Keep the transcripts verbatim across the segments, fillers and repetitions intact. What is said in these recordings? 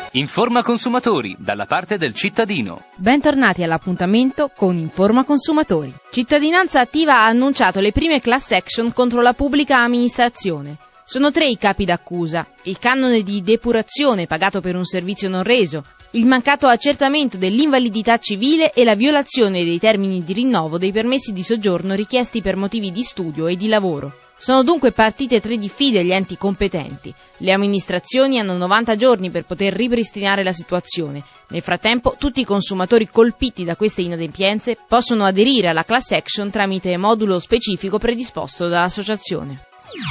Informa Consumatori, dalla parte del cittadino. Bentornati all'appuntamento con Informa Consumatori. Cittadinanza Attiva ha annunciato le prime class action contro la pubblica amministrazione. Sono tre i capi d'accusa: il canone di depurazione pagato per un servizio non reso, il mancato accertamento dell'invalidità civile e la violazione dei termini di rinnovo dei permessi di soggiorno richiesti per motivi di studio e di lavoro. Sono dunque partite tre diffide agli enti competenti. Le amministrazioni hanno novanta giorni per poter ripristinare la situazione. Nel frattempo, tutti i consumatori colpiti da queste inadempienze possono aderire alla class action tramite modulo specifico predisposto dall'associazione.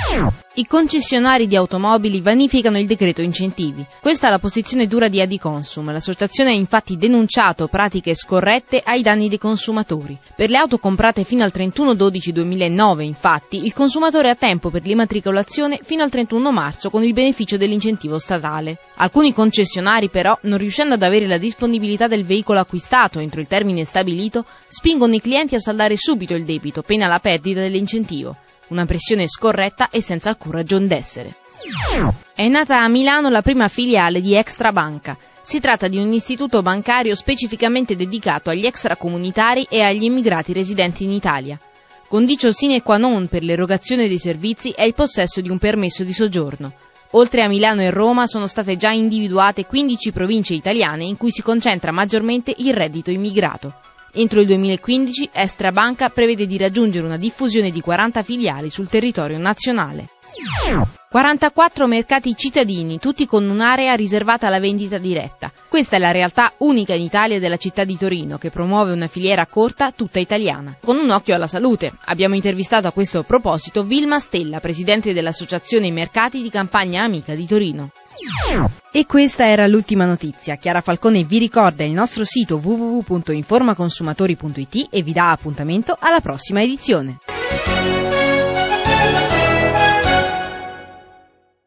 I concessionari di automobili vanificano il decreto incentivi. Questa è la posizione dura di Adiconsum. L'associazione ha infatti denunciato pratiche scorrette ai danni dei consumatori. Per le auto comprate fino al trentuno dicembre duemilanove, infatti, il consumatore ha tempo per l'immatricolazione fino al trentuno marzo con il beneficio dell'incentivo statale. Alcuni concessionari, però, non riuscendo ad avere la disponibilità del veicolo acquistato entro il termine stabilito, spingono i clienti a saldare subito il debito, pena la perdita dell'incentivo. Una pressione scorretta e senza alcun ragion d'essere. È nata a Milano la prima filiale di Extra Banca. Si tratta di un istituto bancario specificamente dedicato agli extracomunitari e agli immigrati residenti in Italia. Condicio sine qua non per l'erogazione dei servizi è il possesso di un permesso di soggiorno. Oltre a Milano e Roma sono state già individuate quindici province italiane in cui si concentra maggiormente il reddito immigrato. Entro il duemilaquindici Extra Banca prevede di raggiungere una diffusione di quaranta filiali sul territorio nazionale. quarantaquattro mercati cittadini, tutti con un'area riservata alla vendita diretta. Questa è la realtà unica in Italia della città di Torino, che promuove una filiera corta tutta italiana. Con un occhio alla salute. Abbiamo intervistato a questo proposito Vilma Stella, presidente dell'Associazione Mercati di Campagna Amica di Torino. E questa era l'ultima notizia. Chiara Falcone vi ricorda il nostro sito w w w punto informaconsumatori punto i t e vi dà appuntamento alla prossima edizione.